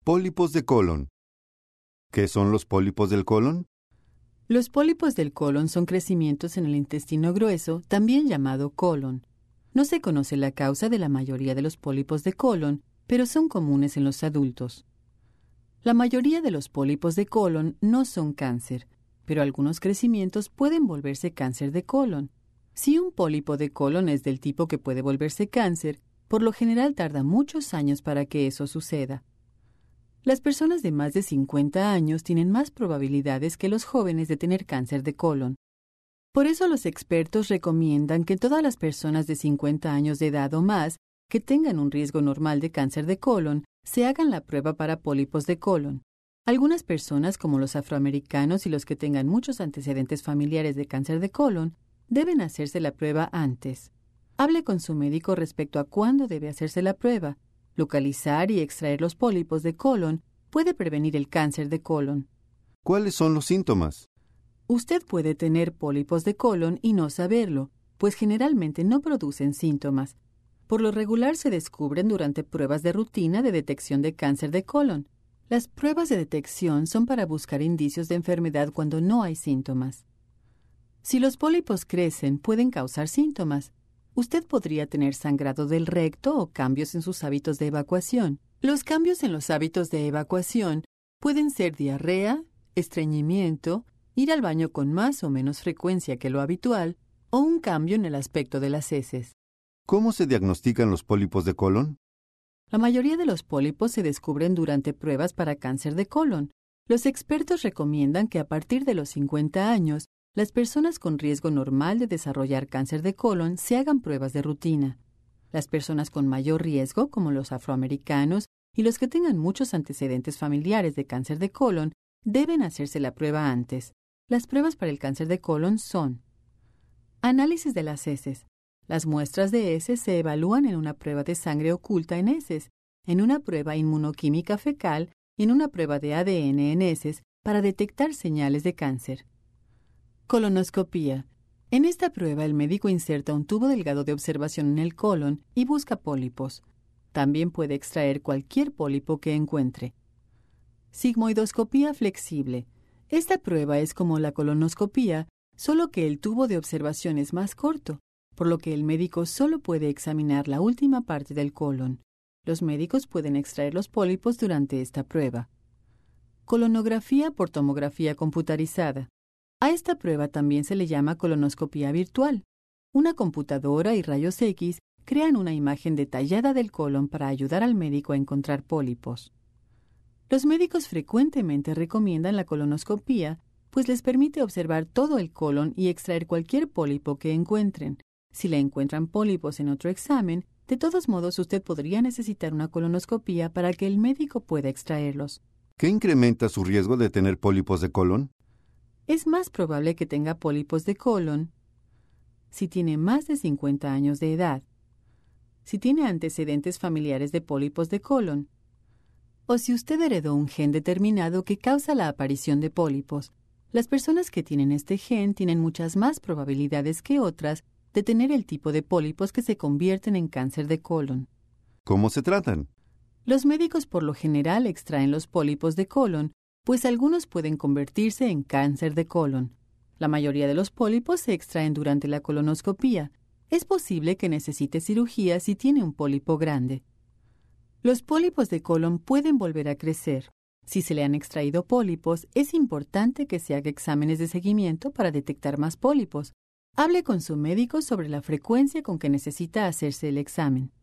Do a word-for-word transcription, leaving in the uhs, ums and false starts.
Pólipos de colon. ¿Qué son los pólipos del colon? Los pólipos del colon son crecimientos en el intestino grueso, también llamado colon. No se conoce la causa de la mayoría de los pólipos de colon, pero son comunes en los adultos. La mayoría de los pólipos de colon no son cáncer, pero algunos crecimientos pueden volverse cáncer de colon. Si un pólipo de colon es del tipo que puede volverse cáncer, por lo general tarda muchos años para que eso suceda. Las personas de más de cincuenta años tienen más probabilidades que los jóvenes de tener cáncer de colon. Por eso los expertos recomiendan que todas las personas de cincuenta años de edad o más que tengan un riesgo normal de cáncer de colon se hagan la prueba para pólipos de colon. Algunas personas, como los afroamericanos y los que tengan muchos antecedentes familiares de cáncer de colon, deben hacerse la prueba antes. Hable con su médico respecto a cuándo debe hacerse la prueba. Localizar y extraer los pólipos de colon puede prevenir el cáncer de colon. ¿Cuáles son los síntomas? Usted puede tener pólipos de colon y no saberlo, pues generalmente no producen síntomas. Por lo regular se descubren durante pruebas de rutina de detección de cáncer de colon. Las pruebas de detección son para buscar indicios de enfermedad cuando no hay síntomas. Si los pólipos crecen, pueden causar síntomas. Usted podría tener sangrado del recto o cambios en sus hábitos de evacuación. Los cambios en los hábitos de evacuación pueden ser diarrea, estreñimiento, ir al baño con más o menos frecuencia que lo habitual, o un cambio en el aspecto de las heces. ¿Cómo se diagnostican los pólipos de colon? La mayoría de los pólipos se descubren durante pruebas para cáncer de colon. Los expertos recomiendan que a partir de los cincuenta años, las personas con riesgo normal de desarrollar cáncer de colon se hagan pruebas de rutina. Las personas con mayor riesgo, como los afroamericanos y los que tengan muchos antecedentes familiares de cáncer de colon, deben hacerse la prueba antes. Las pruebas para el cáncer de colon son: análisis de las heces. Las muestras de heces se evalúan en una prueba de sangre oculta en heces, en una prueba inmunoquímica fecal y en una prueba de A D N en heces para detectar señales de cáncer. Colonoscopía. En esta prueba el médico inserta un tubo delgado de observación en el colon y busca pólipos. También puede extraer cualquier pólipo que encuentre. Sigmoidoscopía flexible. Esta prueba es como la colonoscopía, solo que el tubo de observación es más corto, por lo que el médico solo puede examinar la última parte del colon. Los médicos pueden extraer los pólipos durante esta prueba. Colonografía por tomografía computarizada. A esta prueba también se le llama colonoscopía virtual. Una computadora y rayos X crean una imagen detallada del colon para ayudar al médico a encontrar pólipos. Los médicos frecuentemente recomiendan la colonoscopía, pues les permite observar todo el colon y extraer cualquier pólipo que encuentren. Si le encuentran pólipos en otro examen, de todos modos usted podría necesitar una colonoscopía para que el médico pueda extraerlos. ¿Qué incrementa su riesgo de tener pólipos de colon? Es más probable que tenga pólipos de colon si tiene más de cincuenta años de edad, si tiene antecedentes familiares de pólipos de colon, o si usted heredó un gen determinado que causa la aparición de pólipos. Las personas que tienen este gen tienen muchas más probabilidades que otras de tener el tipo de pólipos que se convierten en cáncer de colon. ¿Cómo se tratan? Los médicos por lo general extraen los pólipos de colon, pues algunos pueden convertirse en cáncer de colon. La mayoría de los pólipos se extraen durante la colonoscopía. Es posible que necesite cirugía si tiene un pólipo grande. Los pólipos de colon pueden volver a crecer. Si se le han extraído pólipos, es importante que se haga exámenes de seguimiento para detectar más pólipos. Hable con su médico sobre la frecuencia con que necesita hacerse el examen.